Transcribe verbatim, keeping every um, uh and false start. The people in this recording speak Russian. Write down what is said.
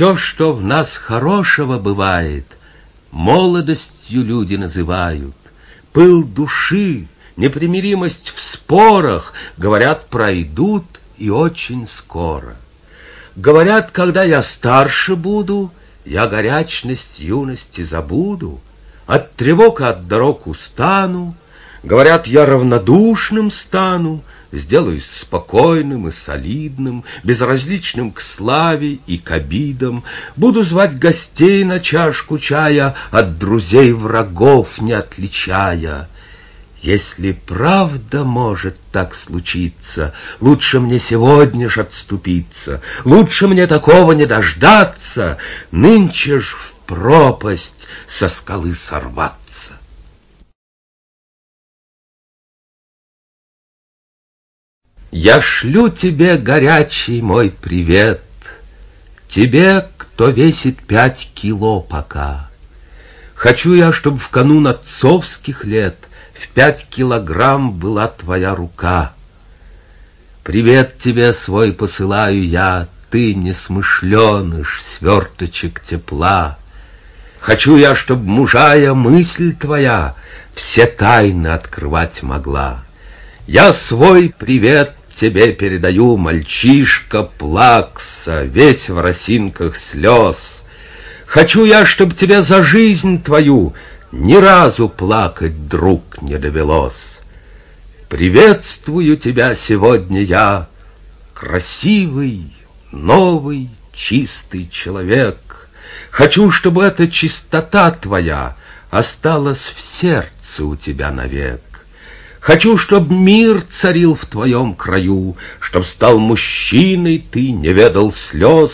Все, что в нас хорошего бывает, молодостью люди называют. Пыл души, непримиримость в спорах, говорят, пройдут и очень скоро. Говорят, когда я старше буду, я горячность юности забуду, от тревог и от дорог устану. Говорят, я равнодушным стану, сделаюсь спокойным и солидным, безразличным к славе и к обидам. Буду звать гостей на чашку чая, от друзей врагов не отличая. Если правда может так случиться, лучше мне сегодня ж отступиться, лучше мне такого не дождаться, нынче ж в пропасть со скалы сорваться. Я шлю тебе горячий мой привет, тебе, кто весит пять кило пока. Хочу я, чтоб в канун отцовских лет в пять килограмм была твоя рука. Привет тебе свой посылаю я, ты несмышленыш, сверточек тепла. Хочу я, чтоб мужая мысль твоя все тайны открывать могла. Я свой привет тебе передаю, мальчишка плакса, весь в росинках слез. Хочу я, чтоб тебе за жизнь твою ни разу плакать, друг, не довелось. Приветствую тебя сегодня я, красивый, новый, чистый человек. Хочу, чтобы эта чистота твоя осталась в сердце у тебя навек. Хочу, чтоб мир царил в твоем краю, чтоб стал мужчиной ты, не ведал слез.